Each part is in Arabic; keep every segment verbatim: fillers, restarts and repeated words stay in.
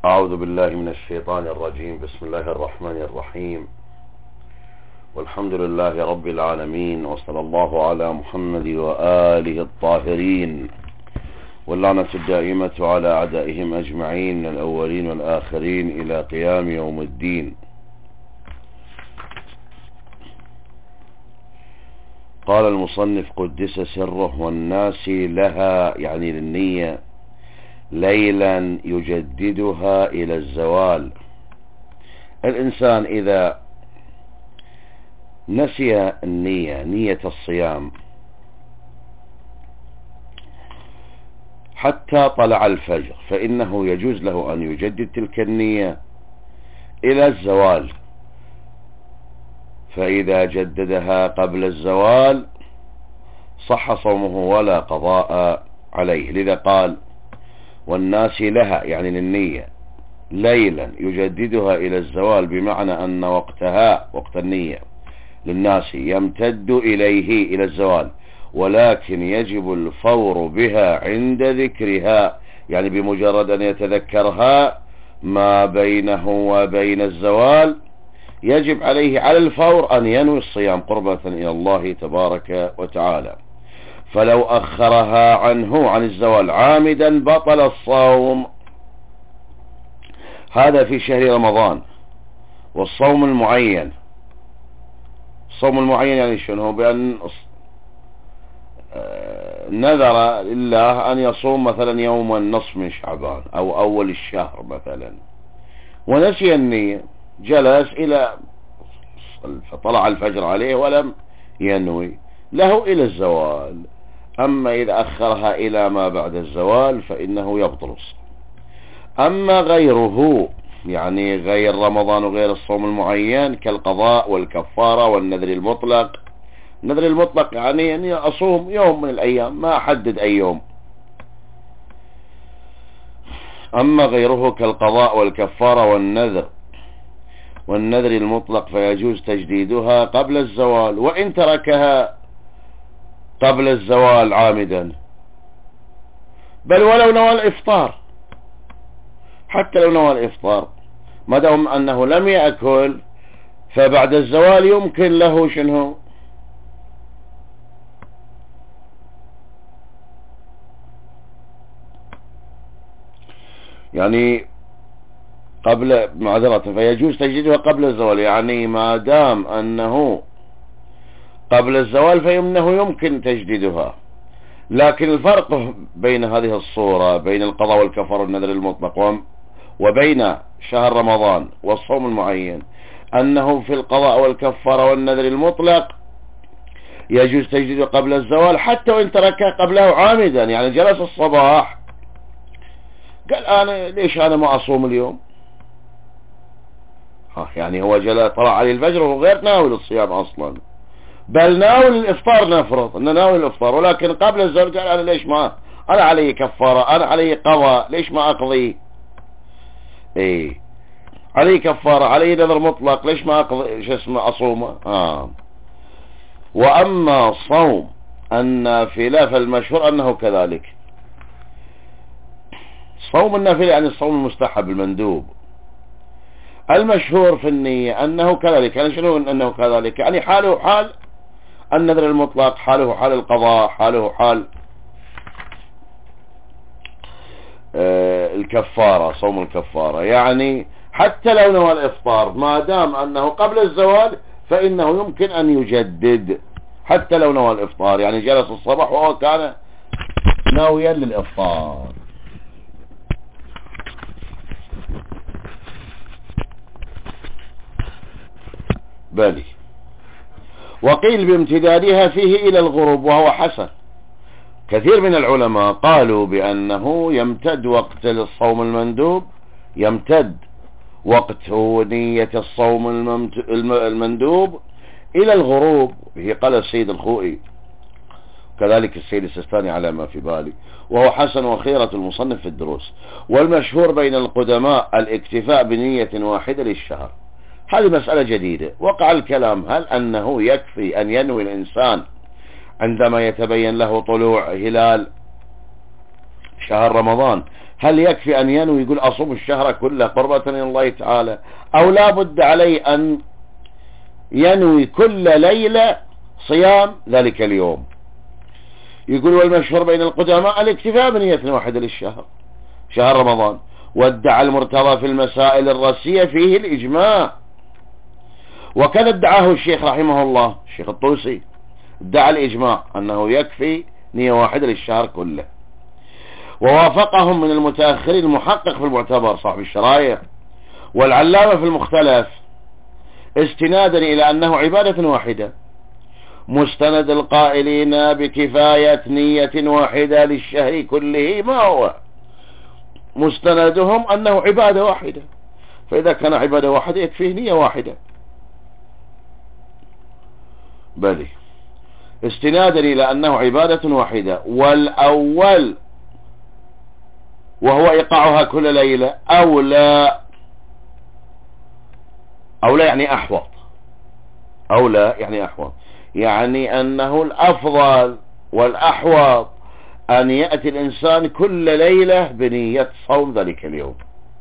أعوذ بالله من الشيطان الرجيم. بسم الله الرحمن الرحيم، والحمد لله رب العالمين، وصلى الله على محمد وآله الطاهرين، واللعنة الدائمة على أعدائهم أجمعين من الأولين والآخرين إلى قيام يوم الدين. قال المصنف قدس سره: والناس لها، يعني للنية، ليلا يجددها إلى الزوال. الإنسان إذا نسي النية، نية الصيام، حتى طلع الفجر، فإنه يجوز له أن يجدد تلك النية إلى الزوال. فإذا جددها قبل الزوال صح صومه ولا قضاء عليه. لذا قال: والناس لها، يعني للنية، ليلا يجددها إلى الزوال، بمعنى أن وقتها، وقت النية للناس، يمتد إليه إلى الزوال، ولكن يجب الفور بها عند ذكرها، يعني بمجرد أن يتذكرها ما بينه وبين الزوال يجب عليه على الفور أن ينوي الصيام قربة إلى الله تبارك وتعالى. فلو أخرها عنه عن الزوال عامدا بطل الصوم. هذا في شهر رمضان. والصوم المعين، الصوم المعين يعني شنو؟ بأن نذر لله أن يصوم مثلا يوم النصف من شعبان أو أول الشهر مثلا، ونسي النية، جلس إلى فطلع الفجر عليه ولم ينوي، له إلى الزوال. أما إذا أخرها إلى ما بعد الزوال فإنه يبطل الصوم. أما غيره، يعني غير رمضان وغير الصوم المعين، كالقضاء والكفارة والنذر المطلق. النذر المطلق يعني أني أصوم يوم من الأيام، ما أحدد أي يوم. أما غيره كالقضاء والكفارة والنذر والنذر المطلق فيجوز تجديدها قبل الزوال، وإن تركها قبل الزوال عامدا، بل ولو نوى الإفطار، حتى لو نوى الإفطار، ما دام أنه لم يأكل، فبعد الزوال يمكن له شنو؟ يعني قبل، معذرة، فيجوز تجديدها قبل الزوال، يعني ما دام أنه قبل الزوال فإنه يمكن تجديدها. لكن الفرق بين هذه الصورة، بين القضاء والكفار والنذر المطلق، وبين شهر رمضان والصوم المعين، أنه في القضاء والكفار والنذر المطلق يجوز تجديده قبل الزوال حتى وإن تركه قبله عامدا. يعني جلس الصباح قال: أنا ليش أنا ما أصوم اليوم؟ ها، يعني هو جلس طلع عليه الفجر وهو غير ناوي للصيام أصلا، بل ناوي الإفطار، نفرض أنه ناوي الإفطار، ولكن قبل الزوال قال: أنا ليش ما، أنا علي كفارة، أنا علي قضاء، ليش ما أقضي؟ إيه، علي كفارة، علي نذر مطلق، ليش ما أقضي، شو اسمه، أصومه. آه. وأما صوم النافلة فالمشهور أنه كذلك. صوم النافلة يعني الصوم المستحب المندوب، المشهور في النية أنه كذلك. يعني شنو أنه كذلك؟ يعني حاله حال النذر المطلق، حاله حال القضاء، حاله حال آه الكفارة، صوم الكفارة. يعني حتى لو نوى الإفطار، ما دام أنه قبل الزوال فإنه يمكن أن يجدد حتى لو نوى الإفطار. يعني جلس الصباح وهو كان ناويا للإفطار. بالي. وقيل بامتدادها فيه إلى الغروب، وهو حسن. كثير من العلماء قالوا بأنه يمتد وقت الصوم المندوب، يمتد وقت نية الصوم المندوب إلى الغروب. به قال السيد الخوئي، كذلك السيد السستاني على ما في بالي، وهو حسن وخيرة المصنف في الدروس. والمشهور بين القدماء الاكتفاء بنية واحدة للشهر. هذه مسألة جديدة وقع الكلام: هل أنه يكفي أن ينوي الإنسان عندما يتبين له طلوع هلال شهر رمضان، هل يكفي أن ينوي يقول أصوم الشهر كله قربة إلى الله تعالى، أو لا بد عليه أن ينوي كل ليلة صيام ذلك اليوم؟ يقول والمشهور بين القدماء الاكتفاء بنية واحدة للشهر، شهر رمضان، وادعى المرتضى في المسائل الراسية فيه الإجماع، وكذا ادعاه الشيخ رحمه الله الشيخ الطوسي، ادعى الإجماع أنه يكفي نية واحدة للشهر كله. ووافقهم من المتأخرين المحقق في المعتبر صاحب الشرايع والعلامة في المختلف استنادا إلى أنه عبادة واحدة، مستند القائلين بكفاية نية واحدة للشهر كله ما هو؟ مستندهم أنه عبادة واحدة، فإذا كان عبادة واحدة يكفيه نية واحدة. بلي استنادا إلى أنه عبادة واحدة، والأول وهو إيقاعها كل ليلة أولى، أولى يعني أحوط، أولى يعني أحوط، يعني أنه الأفضل والأحوط أن يأتي الإنسان كل ليلة بنية صوم ذلك اليوم،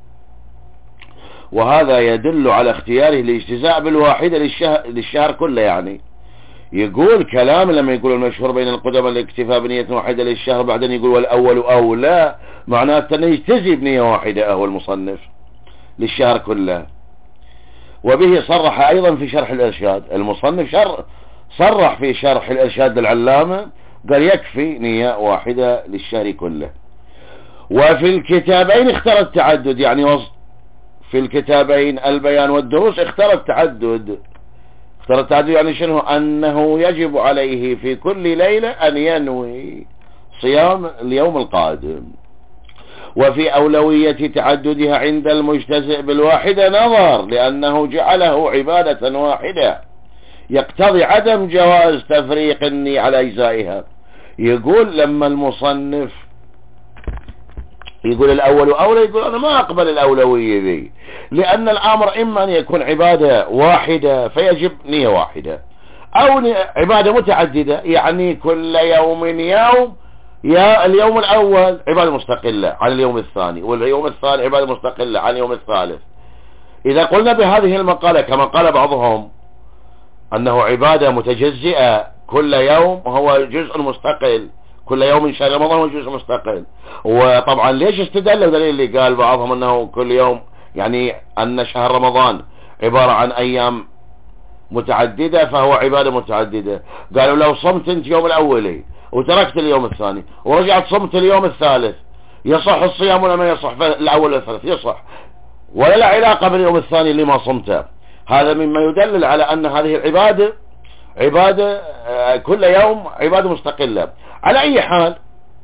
وهذا يدل على اختياره الاجتزاء بالواحدة للشهر, للشهر كله. يعني يقول كلام لما يقول المشهور بين القدماء الاكتفاء بنية واحدة للشهر، بعدين يقول والأول أولى، معناته أنه يجتزي بنية واحدة أهو المصنف للشهر كله. وبه صرح أيضا في شرح الإرشاد، المصنف شر صرح في شرح الإرشاد العلامة قال يكفي نية واحدة للشهر كله. وفي الكتابين اختار التعدد، يعني وسط في الكتابين البيان والدروس اختار التعدد. اختار التعدد يعني شنو؟ أنه يجب عليه في كل ليلة أن ينوي صيام اليوم القادم. وفي أولوية تعددها عند المجتزئ بالواحدة نظر، لأنه جعله عبادة واحدة يقتضي عدم جواز تفريق النية على أجزائها. يقول لما المصنف يقول الأول أولى، يقول أنا ما أقبل الأولوية ذي، لأن الأمر إما أن يكون عبادة واحدة فيجب نية واحدة، أو عبادة متعددة يعني كل يوم يوم، يا اليوم الأول عبادة مستقلة عن اليوم الثاني، واليوم الثاني عبادة مستقلة عن اليوم الثالث. إذا قلنا بهذه المقالة كما قال بعضهم أنه عبادة متجزئة كل يوم وهو جزء مستقل، كل يوم من شهر رمضان هو جزء مستقل. وطبعا ليش استدلوا دليل اللي قال بعضهم أنه كل يوم يعني أن شهر رمضان عبارة عن أيام متعددة فهو عبادة متعددة؟ قالوا لو صمت انت يوم الأولي وتركت اليوم الثاني ورجعت صمت اليوم الثالث يصح الصيام ولا ما يصح؟ الأول والثالث يصح، ولا لا علاقة باليوم الثاني اللي ما صمته. هذا مما يدلل على أن هذه العبادة عبادة كل يوم عبادة مستقلة. على أي حال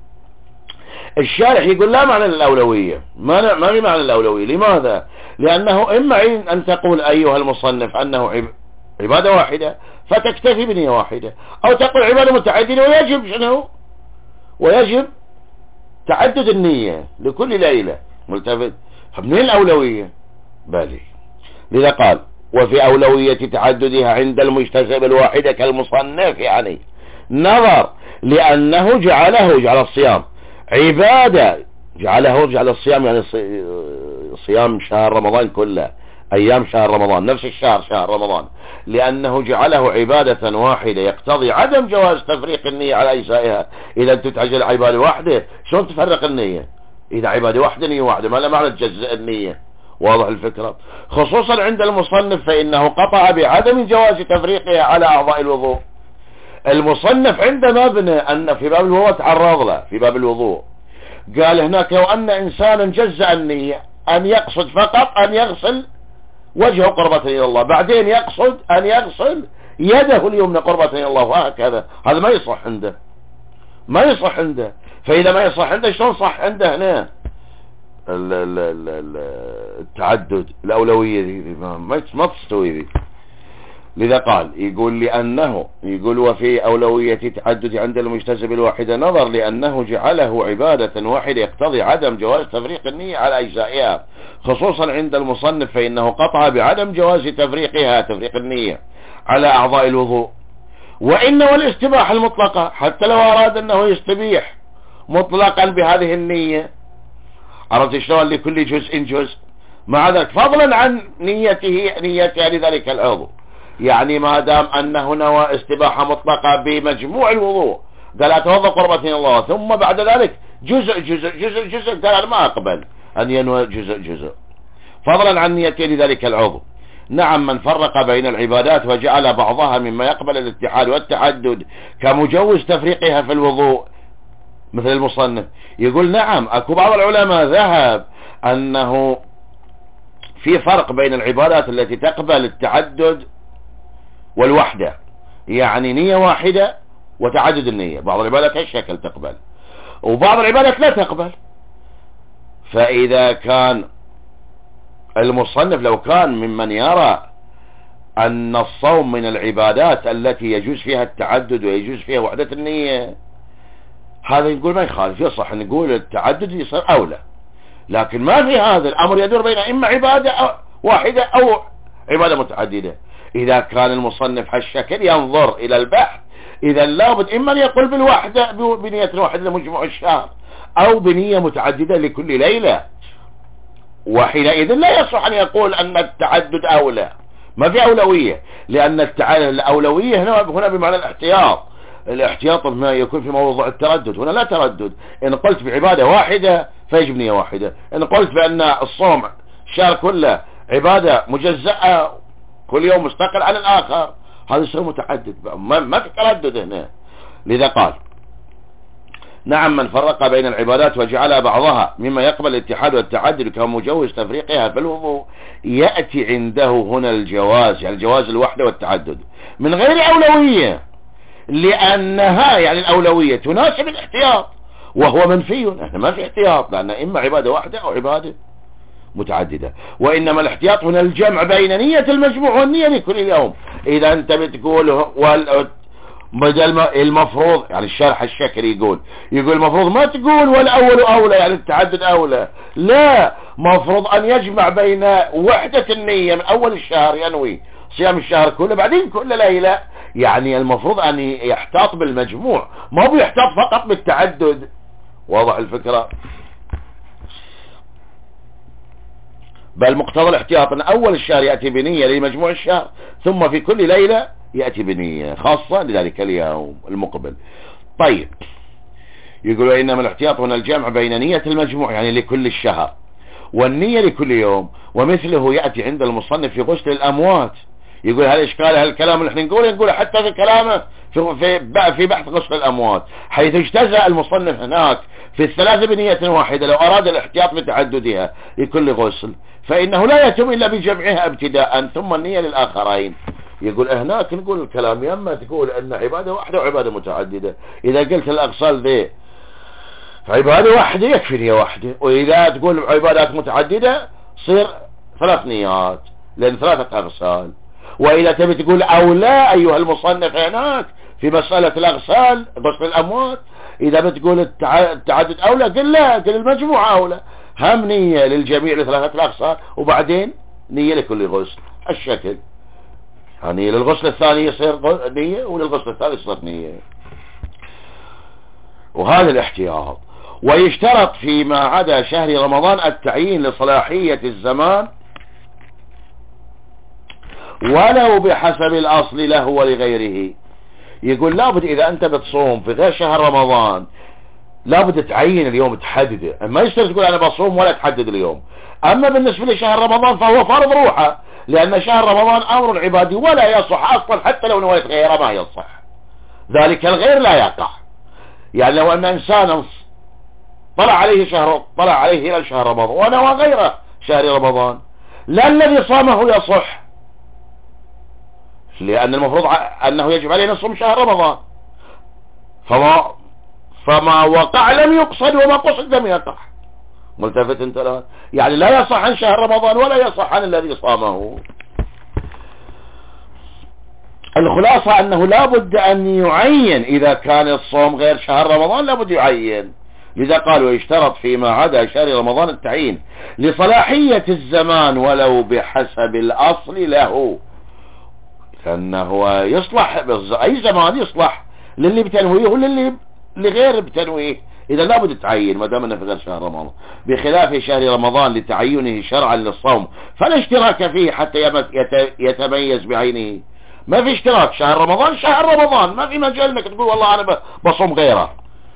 الشارح يقول لا معنى للأولوية، ما ما في معنى للأولوية. لماذا؟ لأنه إما أن تقول أيها المصنف أنه عبادة واحدة فتكتفي بنية واحدة، أو تقول عبادة متعددة ويجب شنو؟ ويجب تعدد النية لكل ليلة ملتفت. فمن الأولوية؟ بالي. لذا قال وفي أولوية تعددها عند المجتزئ بالواحدة كالمصنف يعني نظر، لأنه جعله جعل الصيام عبادة، جعله جعل الصيام يعني صيام شهر رمضان كله، أيام شهر رمضان نفس الشهر شهر رمضان، لأنه جعله عبادة واحدة يقتضي عدم جواز تفريق النية على أجزائها. إذا تتعجل عبادة واحدة شلون تفرق النية؟ إذا عبادة واحدة نية واحدة ما لا معنى تجزئ النية. واضح الفكرة؟ خصوصا عند المصنف فإنه قطع بعدم جواز تفريقها على أعضاء الوضوء. المصنف عندما بنى أن في باب الوضوء تعرض له في باب الوضوء، قال هناك لو أن إنسانا جزأ النية أن يقصد فقط أن يغسل وجهه قربة إلى الله، بعدين يقصد أن يغسل يده اليمنى قربة إلى الله، وهكذا. هذا ما يصح عنده، ما يصح عنده. فإذا ما يصح عنده شلون صح عنده هنا التعدد الأولوية دي؟ ما تستوي دي. لذا قال يقول لأنه يقول وفي أولوية تعدد عند المجتزئ بالواحدة نظر، لأنه جعله عبادة واحدة يقتضي عدم جواز تفريق النية على أجزائها، خصوصا عند المصنف فإنه قطع بعدم جواز تفريقها تفريق النية على أعضاء الوضوء. وإنه الاستباحة المطلقة حتى لو أراد أنه يستبيح مطلقا بهذه النية. عرفت شلون؟ لكل جزء جزء، مع ذلك فضلا عن نيته نيتها لذلك العضو. يعني ما دام أنه نوى استباحة مطلقة بمجموع الوضوء، قال أتوضأ قربة الله، ثم بعد ذلك جزء جزء جزء جزء، قال أنا ما أقبل أن ينوى جزء جزء فضلا عن نيته لذلك العضو. نعم، من فرق بين العبادات وجعل بعضها مما يقبل الاتحاد والتعدد كمجوز تفريقها في الوضوء مثل المصنف، يقول نعم، أكو بعض العلماء ذهب أنه في فرق بين العبادات التي تقبل التعدد والوحدة، يعني نية واحدة وتعدد النية. بعض العبادات هالشكل تقبل، وبعض العبادات لا تقبل. فإذا كان المصنف لو كان ممن يرى أن الصوم من العبادات التي يجوز فيها التعدد ويجوز فيها وحدة النية، هذا نقول ما يخالف، يصح نقول التعدد يصير أولى. لكن ما في هذا الأمر يدور بين إما عبادة أو واحدة أو عبادة متعددة. إذا كان المصنف هالشكل ينظر إلى البحث، إذا لابد إما يقول بالوحدة بنية واحدة لمجموع الشهر، أو بنية متعددة لكل ليلة، وحينئذ لا يصح أن يقول أن التعدد أولى. ما في أولوية، لأن الأولوية هنا هنا بمعنى الاحتياط. الاحتياط ما يكون في موضوع التردد، هنا لا تردد. إن قلت بعبادة واحدة فيجب نية واحدة، إن قلت بأن الصوم الشهر كله عبادة مجزأة كل يوم مستقل عن الآخر، هذا يصير متعدد، ما, ما في تردد هنا. لذا قال نعم، من فرق بين العبادات وجعل بعضها مما يقبل الاتحاد والتعدد كمجوز تفريقها في الوضوء، يأتي عنده هنا الجواز، يعني جواز الوحدة والتعدد من غير أولوية، لأنها يعني الأولوية تناسب الاحتياط، وهو منفي. احنا ما في احتياط، لأن إما عبادة واحدة أو عبادة متعددة. وإنما الاحتياط هنا الجمع بين نية المجموع والنية لكل يوم. إذا أنت بتقول بدل المفروض، يعني الشرح الشكري يقول يقول المفروض ما تقول والأول أولى، يعني التعدد أولى، لا، مفروض أن يجمع بين وحدة النية من أول الشهر، ينوي صيام الشهر كله بعدين كل ليلة. يعني المفروض أن يحتاط بالمجموع، ما بيحتاط فقط بالتعدد. واضح الفكرة؟ بل مقتضى الاحتياط أن أول الشهر يأتي بنية لمجموع الشهر، ثم في كل ليلة يأتي بنية خاصة لذلك اليوم المقبل. طيب، يقولوا إنما الاحتياط هنا الجمع بين نية المجموع يعني لكل الشهر والنية لكل يوم، ومثله يأتي عند المصنف في غسل الأموات. يقول هل إشكال هالكلام اللي احنا نقوله نقوله حتى في كلامه في, في, في بحث غسل الأموات، حيث اجتزأ المصنف هناك في الثلاثة بنية واحدة. لو أراد الاحتياط بتعددها لكل غسل فإنه لا يتم إلا بجمعها ابتداء ثم النية للآخرين. يقول هناك نقول الكلام يما تقول أن عبادة واحدة وعبادة متعددة. إذا قلت الأغسال ذي عبادة واحدة يكفي نية واحدة، وإذا تقول عبادات متعددة صير ثلاث نيات لأن ثلاثة أغسال. وإذا تبي تقول أو لا أيها المصنف هناك في مسألة الأغسال غسل الأموات، إذا بتقول التعدد أولى قل لا، قل المجموعة أولى، هم نية للجميع لثلاثة الأغسال وبعدين نية لكل غسل. الشكل يعني للغسل الثاني يصير نية وللغسل الثالث يصير نية، وهذا الاحتياط. ويشترط فيما عدا شهر رمضان التعيين لصلاحية الزمان ولو بحسب الأصل له ولغيره. يقول لابد إذا أنت بتصوم في غير شهر رمضان لابد تعين اليوم تحدده، ما يصير تقول أنا بصوم ولا تحدد اليوم. أما بالنسبة لشهر رمضان فهو فرض روحه، لأن شهر رمضان أمر عبادي ولا يصح أصلا، حتى لو نويت غيره ما يصح، ذلك الغير لا يقع. يعني لو أن إنسان طلع عليه شهر طلع عليه إلى شهر رمضان ونوى غيره شهر رمضان، لا الذي صامه يصح، لأن المفروض أنه يجب عليه نصوم شهر رمضان، فما فما وقع لم يقصد وما قصد لم يقع. ملتفت انت الآن؟ يعني لا يصح عن شهر رمضان ولا يصح عن الذي صامه. الخلاصة أنه لا بد أن يعين إذا كان الصوم غير شهر رمضان، لا بد يعين. لذا قال ويشترط فيما عدا شهر رمضان التعيين لصلاحية الزمان ولو بحسب الأصل له، لأنه يصلح أي زمان يصلح للي بتنويه وللي لغير بتنويه. إذا لابد تعين ما دام أنه في غير شهر رمضان، بخلاف شهر رمضان لتعينه شرعا للصوم فلا اشتراك فيه حتى يتميز بعينه. ما في اشتراك، شهر رمضان شهر رمضان، ما في مجال انك تقول والله انا بصوم غيره،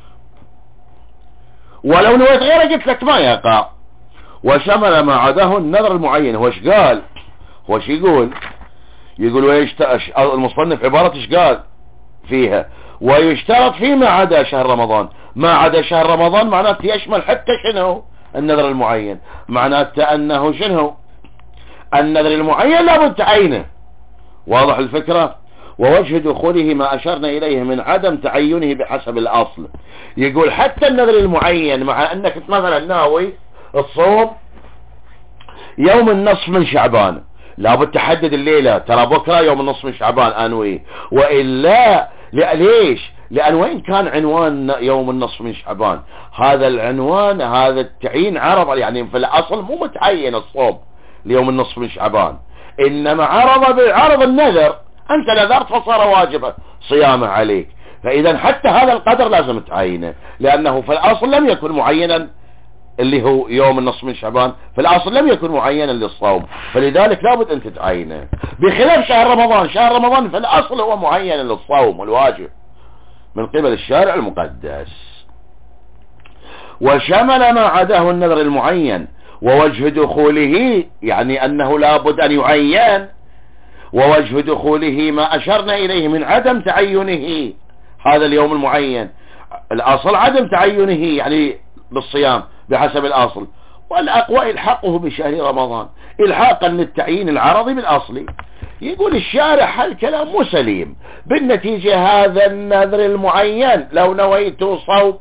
ولو نويت غيره قلت لك ما يقع. وشمل ما عداه النذر المعين. هو ايش قال؟ هو ايش يقول؟ يقول ويشت... المصنف عبارة ايش قال فيها؟ ويشترط فيما عدا شهر رمضان. ما عدا شهر رمضان معناته يشمل حتى شنو؟ النذر المعين. معناته انه شنو؟ النذر المعين لابد تعينه. واضح الفكرة؟ ووجه دخوله ما أشرنا إليه من عدم تعينه بحسب الأصل. يقول حتى النذر المعين مع أنك مثلا ناوي الصوم يوم النصف من شعبان، لابد تحدد الليلة، ترى بكرة يوم النصف من شعبان أنوي، وإلا ليش؟ لأن وإن كان عنوان يوم النصف من شعبان هذا العنوان هذا التعيين عرض، يعني في الأصل مو متعين الصوم ليوم النصف من شعبان، إنما عرض بعرض النذر، أنت نذرت فصار واجبا صيامه عليك. فإذا حتى هذا القدر لازم تعينه، لأنه في الأصل لم يكن معينا اللي هو يوم النصف من شعبان، في الأصل لم يكن معينا للصوم، فلذلك لابد أن تعينه. بخلاف شهر رمضان، شهر رمضان في الأصل هو معين للصوم والواجب من قبل الشارع المقدس. وشمل ما عداه النذر المعين. ووجه دخوله يعني أنه لابد أن يعين. ووجه دخوله ما أشرنا إليه من عدم تعينه هذا اليوم المعين. الأصل عدم تعينه يعني بالصيام بحسب الأصل، والأقوى إلحاقه بشهر رمضان إلحاقا للتعيين العرضي بالأصلي. يقول الشارح هالكلام مو سليم، بالنتيجة هذا النذر المعين لو نويت صوم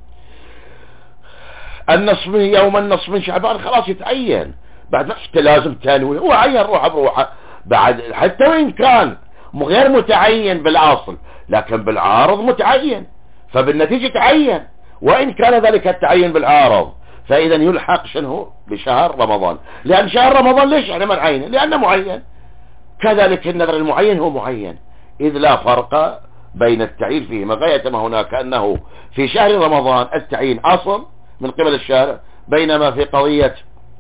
النصف من يوم النصف من شعبان خلاص يتعين، بعد ما لازم تنوي، هو عين روحه بروحه بعد، حتى وإن كان غير متعين بالأصل لكن بالعارض متعين، فبالنتيجة تعين وإن كان ذلك التعين بالعارض، فإذا يلحق شنو بشهر رمضان، لأن شهر رمضان ليش احنا ما نعينه؟ لأنه معين. كذلك النذر المعين هو معين، إذ لا فرق بين التعيين فيهما غاية ما هناك أنه في شهر رمضان التعيين أصل من قبل الشارع، بينما في قضية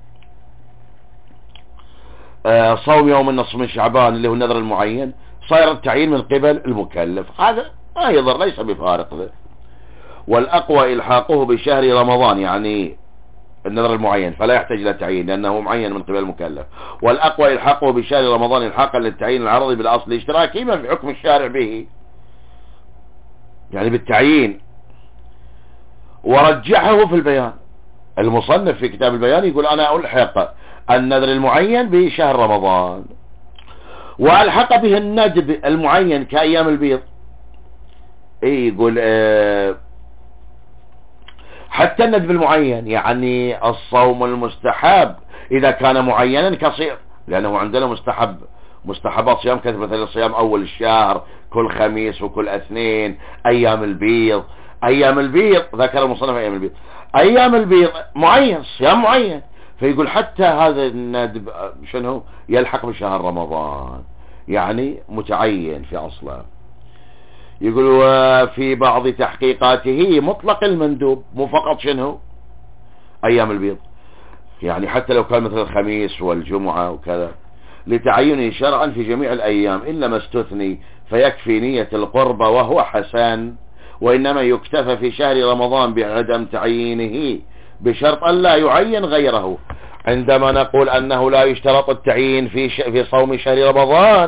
صوم يوم النصف من شعبان اللي هو النذر المعين صار التعيين من قبل المكلف. هذا ما يضر، ليس بفارق ذلك. والأقوى إلحاقه بشهر رمضان يعني النذر المعين فلا يحتاج إلى تعيين لأنه معين من قبل المكلف. والأقوى إلحاقه بشهر رمضان إلحاقا للتعيين العرضي بالأصل اشتراكي ما في حكم الشارع به يعني بالتعيين. ورجحه في البيان. المصنف في كتاب البيان يقول أنا ألحق النذر المعين بشهر رمضان، وألحق به الندب المعين كأيام البيض. اي يقول اه حتى الندب المعين يعني الصوم المستحب إذا كان معينا كصيام، لأنه عندنا مستحب مستحبات صيام كثير، مثل صيام أول الشهر كل خميس وكل اثنين، أيام البيض. أيام البيض ذكر المصنف أيام البيض، أيام البيض معين، صيام معين، فيقول حتى هذا الندب شنو يلحق بشهر رمضان يعني متعين في أصله. يقول وفي بعض تحقيقاته مطلق المندوب مو فقط شنو أيام البيض، يعني حتى لو كان مثل الخميس والجمعة وكذا، لتعينه شرعا في جميع الأيام إلا ما استثني فيكفي نية القربة وهو حسن. وإنما يكتفى في شهر رمضان بعدم تعيينه بشرط أن لا يعين غيره. عندما نقول أنه لا يشترط التعيين في ش... في صوم شهر رمضان،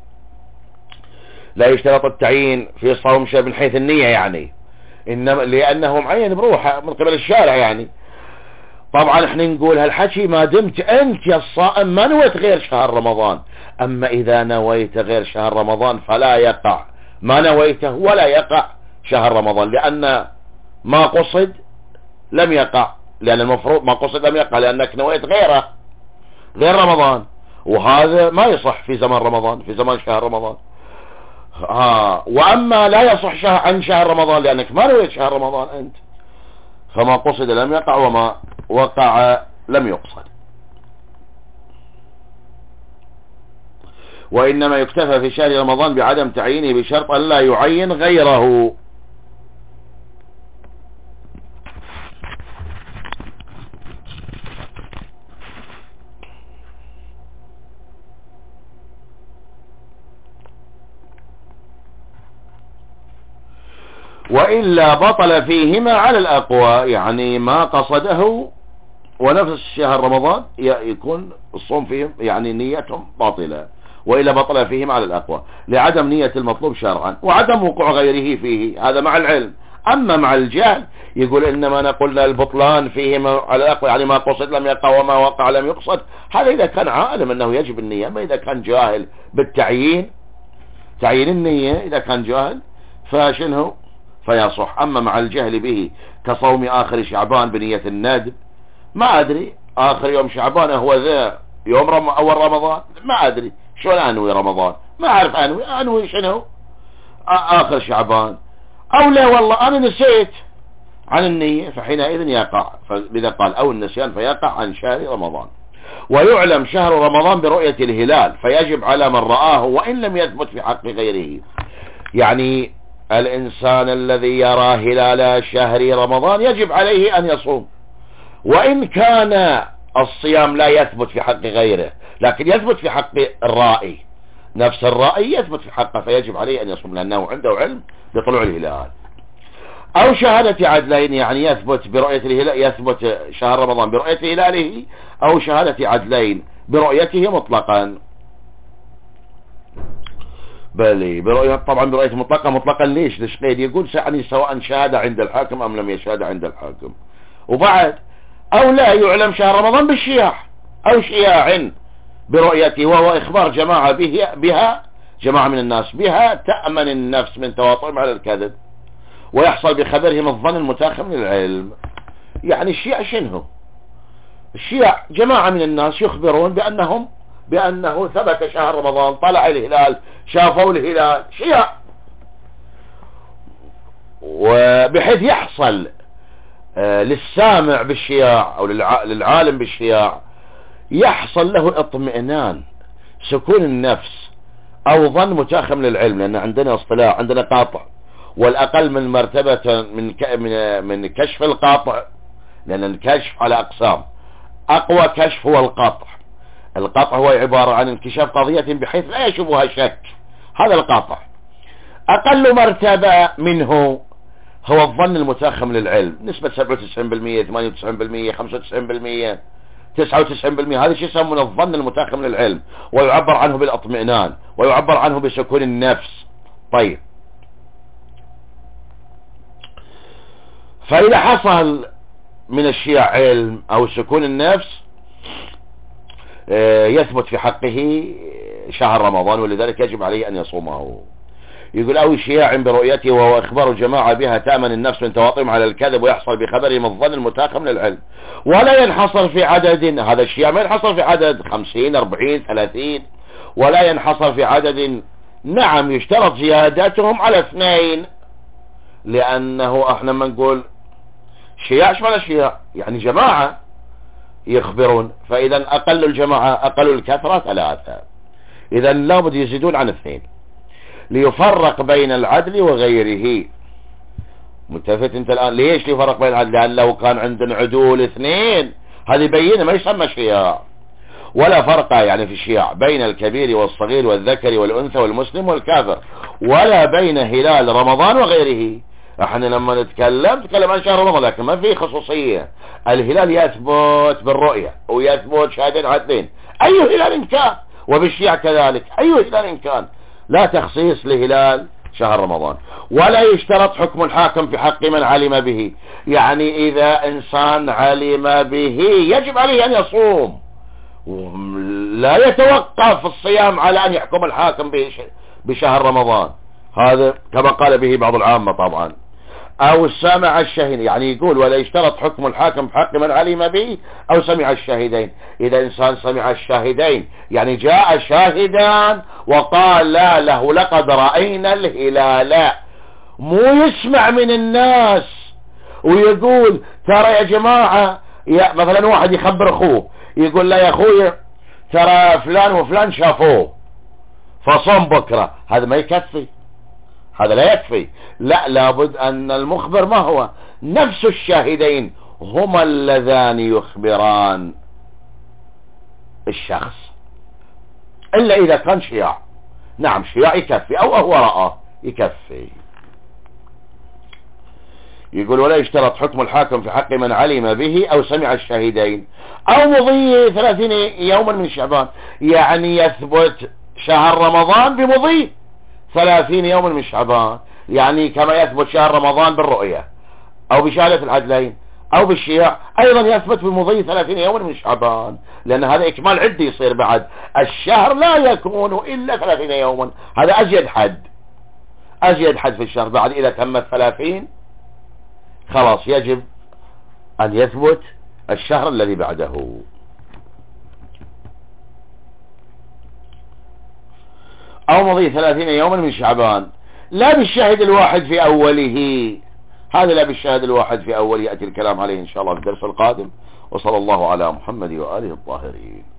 لا يشترط التعيين في صوم شهر من حيث النية يعني، إنما لأنه معين بروحه من قبل الشارع يعني. طبعا احنا نقول هالحكي ما دمت أنت يا الصائم ما نويت غير شهر رمضان، أما إذا نويت غير شهر رمضان فلا يقع ما نويته ولا يقع شهر رمضان، لأن ما قصد لم يقع، لأن المفروض ما قصد لم يقع لأنك نويت غيره غير رمضان، وهذا ما يصح في زمان رمضان في زمان شهر رمضان. ها وأما لا يصح شهر عن شهر رمضان لأنك ما نويت شهر رمضان أنت، فما قصد لم يقع وما وقع لم يقصد. وإنما يكتفى في شهر رمضان بعدم تعيينه بشرط أن لا يعين غيره. وإلا بطل فيهما على الأقوى، يعني ما قصده ونفس شهر رمضان يكون الصوم فيهم يعني نيتهم باطلة، وإلا بطل فيهم على الأقوى لعدم نية المطلوب شرعا وعدم وقوع غيره فيه، هذا مع العلم. أما مع الجهل يقول إنما نقول البطلان فيهم على الأقوى، يعني ما قصد لم يقع وما وقع لم يقصد. هذا إذا كان عالم أنه يجب النية، ما إذا كان جاهل بالتعيين، تعيين النية إذا كان جاهل فشنه فيصح. أما مع الجهل به كصوم آخر شعبان بنية الندب، ما أدري آخر يوم شعبان هو ذا يوم رم أول رمضان، ما أدري شلون أنوي رمضان، ما أعرف أنوي أنوي شنو آخر شعبان، أو لا والله أنا نسيت عن النية، فحينئذ يقع. فلذا قال أو النسيان فيقع عن شهر رمضان. ويعلم شهر رمضان برؤية الهلال، فيجب على من رآه وإن لم يثبت في حق غيره. يعني الإنسان الذي يرى هلال شهر رمضان يجب عليه أن يصوم، وإن كان الصيام لا يثبت في حق غيره، لكن يثبت في حق الرائي، نفس الرائي يثبت في حقه، فيجب عليه أن يصوم لأنه عنده علم بطلوع الهلال. أو شهادة عدلين، يعني يثبت برؤية الهلال، يثبت شهر رمضان برؤية هلاله، أو شهادة عدلين برؤيته مطلقا. بلي برؤية، طبعا برؤية مطلقة مطلقا ليش؟ ليش قيد؟ يقول يعني سواء شهادة عند الحاكم أم لم يشهد عند الحاكم. وبعد أو لا يعلم شهر رمضان بالشياع أو شياع برؤيته، وهو إخبار جماعة به بها جماعة من الناس بها تأمن النفس من تواطؤهم على الكذب، ويحصل بخبرهم الظن المتاخر من العلم. يعني الشياع شنو؟ الشياع جماعة من الناس يخبرون بأنهم بأنه ثبت شهر رمضان، طلع الهلال، شافوا الهلال، شياع، وبحيث يحصل آه للسامع بالشياع أو للعالم بالشياع يحصل له اطمئنان، سكون النفس أو ظن متاخر من العلم، لأن عندنا اصطلاح، عندنا قاطع، والأقل من مرتبة من من من كشف القاطع، لأن الكشف على أقسام. أقوى كشف هو القاطع. القاطع هو عبارة عن انكشاف قضية بحيث لا يشوبها شك، هذا القاطع. أقل مرتبة منه هو الظن المتاخر من العلم، نسبة سبعة وتسعين بالمئة، ثمانية وتسعين بالمئة، خمسة وتسعين بالمئة، تسعة وتسعين بالمئة. هذا شيء يسمونه الظن المتاخر من العلم، ويعبر عنه بالاطمئنان، ويعبر عنه بسكون النفس. طيب، فإذا حصل من الشياع علم أو سكون النفس يثبت في حقه شهر رمضان، ولذلك يجب عليه أن يصومه. يقول أو شياع برؤيته، وهو إخبار جماعة بها تأمن النفس من تواطئهم على الكذب، ويحصل بخبرهم الظن المتاخر من العلم. ولا ينحصر في عدد، هذا الشياع ما ينحصر في عدد خمسين أربعين ثلاثين، ولا ينحصر في عدد. نعم يشترط زيادتهم على اثنين، لأنه احنا ما نقول شياع شمال الشياع يعني جماعة يخبرون، فإذا أقل الجماعة أقل الكثرة ثلاثة، إذا لابد يزيدون عن اثنين ليفرق بين العدل وغيره. متفت انت الآن؟ ليش ليفرق بين العدل؟ لأن لو كان عندنا عدول اثنين هذه بينة ما يسمى شياع. ولا فرق يعني في الشياع بين الكبير والصغير والذكر والأنثى والمسلم والكافر، ولا بين هلال رمضان وغيره. احنا لما نتكلم نتكلم عن شهر رمضان، لكن ما في خصوصية. الهلال يثبت بالرؤية ويثبت شهادين عدلين، أي هلال كان، وبالشياع كذلك أي هلال كان، لا تخصيص لهلال شهر رمضان. ولا يشترط حكم الحاكم في حق من علم به، يعني إذا إنسان علم به يجب عليه أن يصوم، لا يتوقف الصيام على أن يحكم الحاكم بشهر رمضان، هذا كما قال به بعض العامة طبعا. أو سمع الشاهدين، يعني يقول ولا يشترط حكم الحاكم في حق من علم به أو سمع الشاهدين. إذا إنسان سمع الشاهدين يعني جاء شاهدان وقال لا له لقد رأينا الهلال، مو يسمع من الناس ويقول ترى يا جماعة، يا مثلا واحد يخبر أخوه يقول لا يا أخوي ترى فلان وفلان شافوه فصوم بكرة، هذا ما يكفي، هذا لا يكفي. لا، لابد أن المخبر ما هو نفس الشاهدين هما اللذان يخبران الشخص، إلا إذا كان شياع. نعم شياع يكفي، أو هو رأى يكفي. يقول ولا يشترط حكم الحاكم في حق من علم به أو سمع الشاهدين أو مضي ثلاثين يوما من شعبان، يعني يثبت شهر رمضان بمضي ثلاثين يوما من شعبان، يعني كما يثبت شهر رمضان بالرؤية أو بشهادة العدلين أو بالشياع، أيضا يثبت بمضي ثلاثين يوما من شعبان، لأن هذا إكمال عدي يصير بعد. الشهر لا يكون إلا ثلاثين يوما، هذا أزيد حد، أزيد حد في الشهر. بعد إذا تمت ثلاثين خلاص يجب أن يثبت الشهر الذي بعده. أو مضي ثلاثين يوما من شعبان، لا بالشاهد الواحد في أوله، هذا لا بالشاهد الواحد في أوله، يأتي الكلام عليه إن شاء الله في الدرس القادم. وصلى الله على محمد وآله الطاهرين.